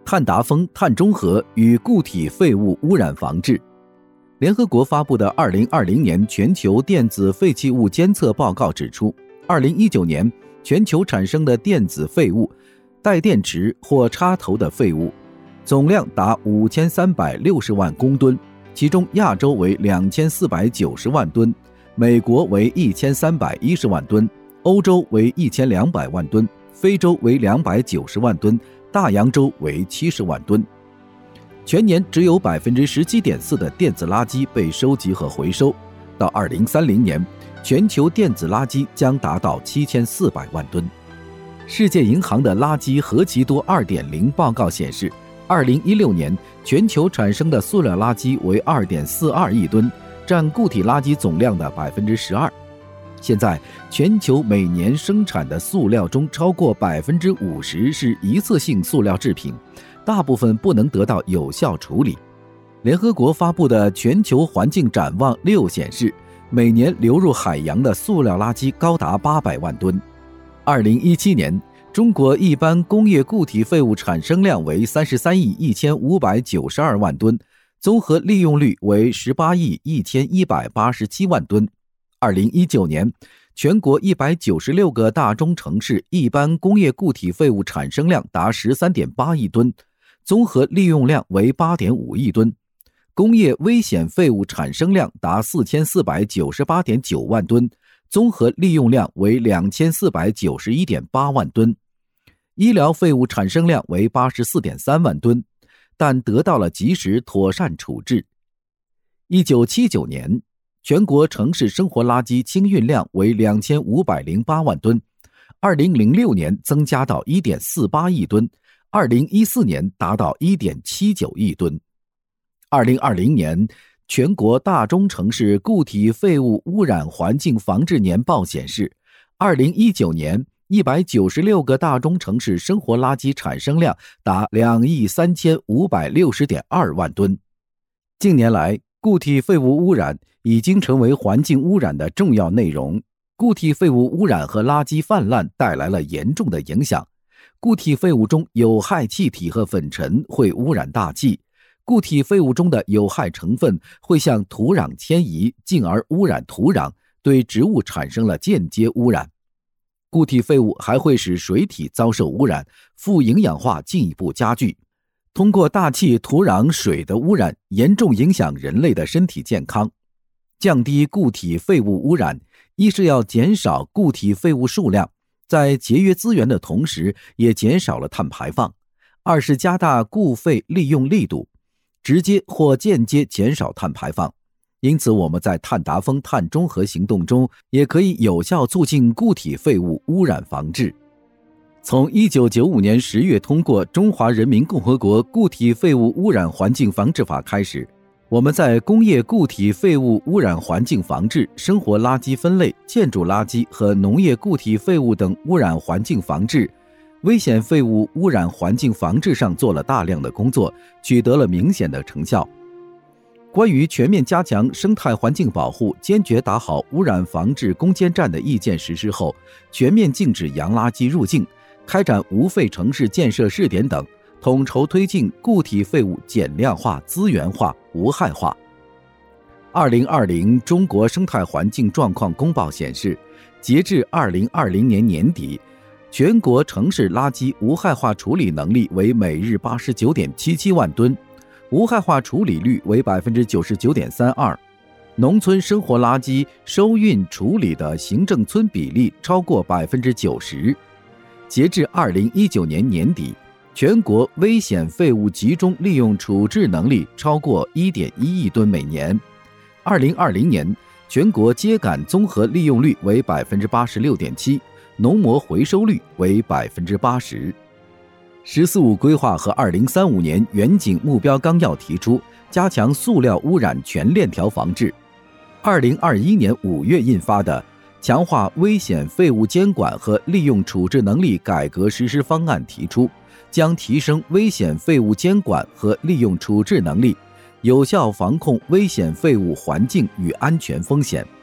碳达峰、碳中和与固体废物污染防治。联合国发布的2020年全球电子废弃物监测报告指出，2019年全球产生的电子废物、带电池或插头的废物总量达5360万公吨，其中亚洲为2490万吨，美国为1310万吨，欧洲为1200万吨，非洲为290万吨，大洋洲为70万吨。全年只有 17.4% 的电子垃圾被收集和回收，到2030年，全球电子垃圾将达到7400万吨。世界银行的垃圾何其多 2.0 报告显示，2016年全球产生的塑料垃圾为 2.42 亿吨，占固体垃圾总量的 12%。现在全球每年生产的塑料中超过 50% 是一次性塑料制品，大部分不能得到有效处理。联合国发布的全球环境展望6显示，每年流入海洋的塑料垃圾高达800万吨。2017年，中国一般工业固体废物产生量为33亿1592万吨，综合利用率为18亿1187万吨。2019年，全国196个大中城市一般工业固体废物产生量达 13.8 亿吨，综合利用量为 8.5 亿吨，工业危险废物产生量达 4498.9 万吨，综合利用量为 2491.8 万吨，医疗废物产生量为 84.3 万吨，但得到了及时妥善处置。1979年，全国城市生活垃圾清运量为2508万吨，2006年增加到 1.48 亿吨，2014年达到 1.79 亿吨。2020年全国大中城市固体废物污染环境防治年报显示，2019年196个大中城市生活垃圾产生量达2亿3560.2万吨。近年来，固体废物污染已经成为环境污染的重要内容。固体废物污染和垃圾泛滥带来了严重的影响。固体废物中有害气体和粉尘会污染大气，固体废物中的有害成分会向土壤迁移，进而污染土壤，对植物产生了间接污染。固体废物还会使水体遭受污染，富营养化进一步加剧。通过大气、土壤、水的污染，严重影响人类的身体健康。降低固体废物污染，一是要减少固体废物数量，在节约资源的同时，也减少了碳排放；二是加大固废利用力度，直接或间接减少碳排放。因此，我们在碳达峰、碳中和行动中，也可以有效促进固体废物污染防治。从1995年10月通过《中华人民共和国固体废物污染环境防治法》开始，我们在工业固体废物污染环境防治、生活垃圾分类、建筑垃圾和农业固体废物等污染环境防治、危险废物污染环境防治上做了大量的工作，取得了明显的成效。关于全面加强生态环境保护、坚决打好污染防治攻坚战的意见实施后，全面禁止洋垃圾入境，开展无废城市建设试点等，统筹推进固体废物减量化、资源化、无害化。2020中国生态环境状况公报显示，截至2020年年底，全国城市垃圾无害化处理能力为每日 89.77 万吨，无害化处理率为 99.32%， 农村生活垃圾收运处理的行政村比例超过 90%。截至2019年年底，全国危险废物集中利用处置能力超过 1.1 亿吨每年。2020年，全国秸秆综合利用率为 86.7%， 农膜回收率为 80%。十四五规划和2035年远景目标纲要提出，加强塑料污染全链条防治。2021年5月印发的强化危险废物监管和利用处置能力改革实施方案提出，将提升危险废物监管和利用处置能力，有效防控危险废物环境与安全风险。